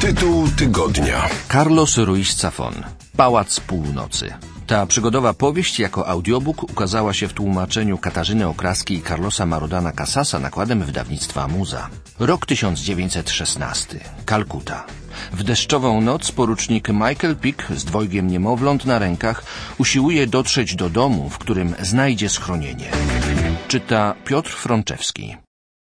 Tytuł tygodnia. Carlos Ruiz Zafón. Pałac Północy. Ta przygodowa powieść jako audiobook ukazała się w tłumaczeniu Katarzyny Okraskiej i Carlosa Marodana Casasa nakładem wydawnictwa Muza. Rok 1916. Kalkuta. W deszczową noc porucznik Michael Pick z dwojgiem niemowląt na rękach usiłuje dotrzeć do domu, w którym znajdzie schronienie. Czyta Piotr Frączewski.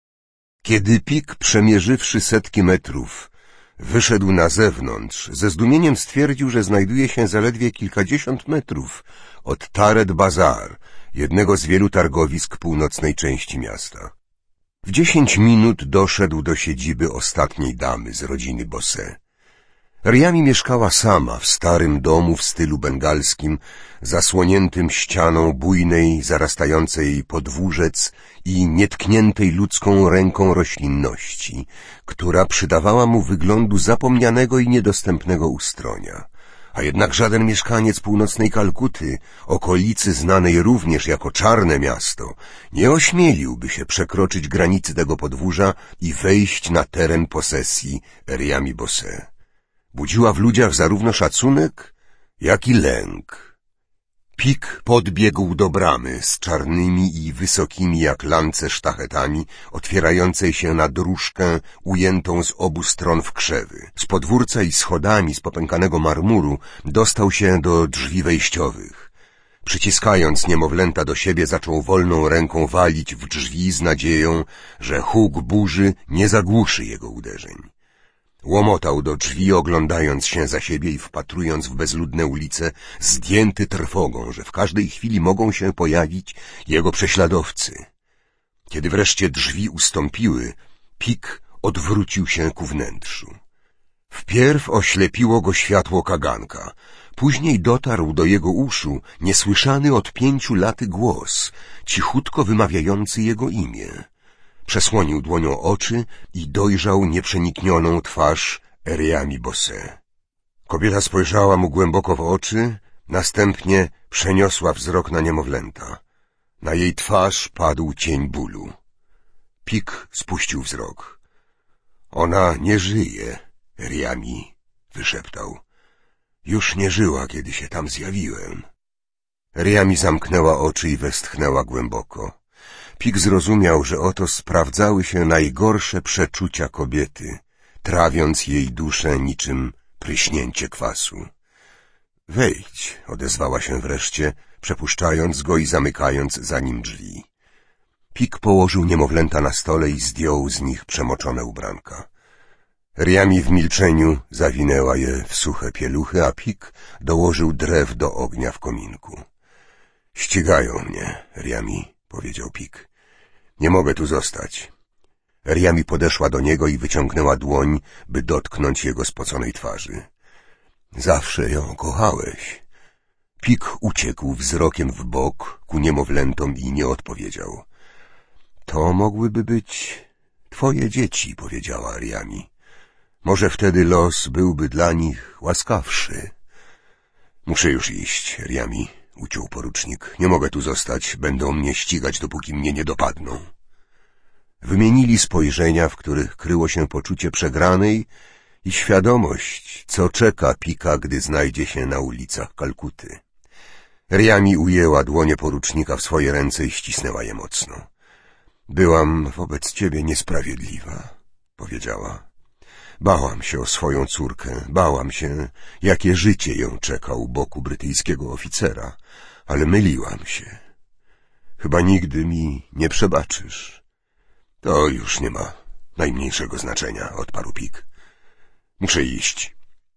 Kiedy Pick, przemierzywszy setki metrów, wyszedł na zewnątrz, ze zdumieniem stwierdził, że znajduje się zaledwie kilkadziesiąt metrów od Tared Bazar, jednego z wielu targowisk północnej części miasta. W 10 minut doszedł do siedziby ostatniej damy z rodziny Bosé. Riami mieszkała sama w starym domu w stylu bengalskim, zasłoniętym ścianą bujnej, zarastającej podwórzec i nietkniętej ludzką ręką roślinności, która przydawała mu wyglądu zapomnianego i niedostępnego ustronia. A jednak żaden mieszkaniec północnej Kalkuty, okolicy znanej również jako Czarne Miasto, nie ośmieliłby się przekroczyć granicy tego podwórza i wejść na teren posesji Riami Bosé. Budziła w ludziach zarówno szacunek, jak i lęk. Pick podbiegł do bramy z czarnymi i wysokimi jak lance sztachetami, otwierającej się na dróżkę ujętą z obu stron w krzewy. Z podwórca i schodami z popękanego marmuru dostał się do drzwi wejściowych. Przyciskając niemowlęta do siebie, zaczął wolną ręką walić w drzwi z nadzieją, że huk burzy nie zagłuszy jego uderzeń. Łomotał do drzwi, oglądając się za siebie i wpatrując w bezludne ulice, zdjęty trwogą, że w każdej chwili mogą się pojawić jego prześladowcy. Kiedy wreszcie drzwi ustąpiły, Pick odwrócił się ku wnętrzu. Wpierw oślepiło go światło kaganka, później dotarł do jego uszu niesłyszany od 5 lat głos, cichutko wymawiający jego imię. Przesłonił dłonią oczy i dojrzał nieprzeniknioną twarz Riami Bosé. Kobieta spojrzała mu głęboko w oczy, następnie przeniosła wzrok na niemowlęta. Na jej twarz padł cień bólu. Pick spuścił wzrok. Ona nie żyje, Riami, wyszeptał. Już nie żyła, kiedy się tam zjawiłem. Riami zamknęła oczy i westchnęła głęboko. Pick zrozumiał, że oto sprawdzały się najgorsze przeczucia kobiety, trawiąc jej duszę niczym pryśnięcie kwasu. Wejdź, odezwała się wreszcie, przepuszczając go i zamykając za nim drzwi. Pick położył niemowlęta na stole i zdjął z nich przemoczone ubranka. Riami w milczeniu zawinęła je w suche pieluchy, a Pick dołożył drew do ognia w kominku. Ścigają mnie, Riami, powiedział Pick. Nie mogę tu zostać. Riami podeszła do niego i wyciągnęła dłoń, by dotknąć jego spoconej twarzy. Zawsze ją kochałeś. Pick uciekł wzrokiem w bok ku niemowlętom i nie odpowiedział. To mogłyby być twoje dzieci, powiedziała Riami. Może wtedy los byłby dla nich łaskawszy. Muszę już iść, Riami, uciął porucznik. Nie mogę tu zostać, będą mnie ścigać, dopóki mnie nie dopadną. Wymienili spojrzenia, w których kryło się poczucie przegranej i świadomość, co czeka Picka, gdy znajdzie się na ulicach Kalkuty. Riami ujęła dłonie porucznika w swoje ręce i ścisnęła je mocno. Byłam wobec ciebie niesprawiedliwa, powiedziała. Bałam się o swoją córkę, bałam się, jakie życie ją czeka u boku brytyjskiego oficera, ale myliłam się. Chyba nigdy mi nie przebaczysz. To już nie ma najmniejszego znaczenia, odparł Pick. Muszę iść.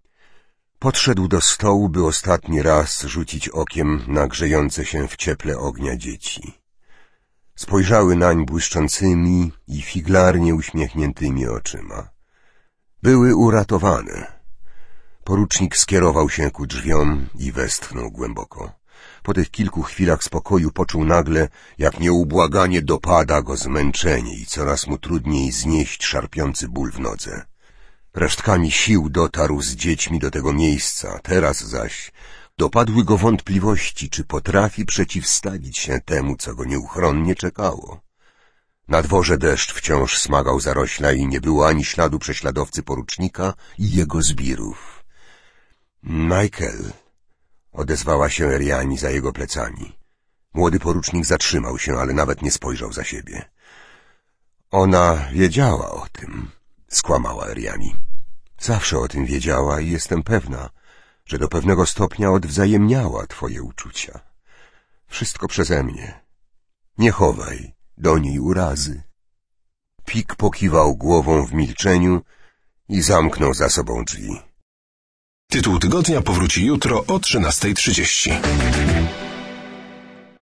Podszedł do stołu, by ostatni raz rzucić okiem na grzejące się w cieple ognia dzieci. Spojrzały nań błyszczącymi i figlarnie uśmiechniętymi oczyma. Były uratowane. Porucznik skierował się ku drzwiom i westchnął głęboko. Po tych kilku chwilach spokoju poczuł nagle, jak nieubłaganie dopada go zmęczenie i coraz mu trudniej znieść szarpiący ból w nodze. Resztkami sił dotarł z dziećmi do tego miejsca, teraz zaś dopadły go wątpliwości, czy potrafi przeciwstawić się temu, co go nieuchronnie czekało. Na dworze deszcz wciąż smagał zarośla i nie było ani śladu prześladowcy porucznika i jego zbirów. Michael, odezwała się Eriani za jego plecami. Młody porucznik zatrzymał się, ale nawet nie spojrzał za siebie. Ona wiedziała o tym, skłamała Eriani. Zawsze o tym wiedziała i jestem pewna, że do pewnego stopnia odwzajemniała twoje uczucia. Wszystko przeze mnie. Nie chowaj do niej urazy. Pik pokiwał głową w milczeniu i zamknął za sobą drzwi. Tytuł tygodnia powróci jutro o 13:30.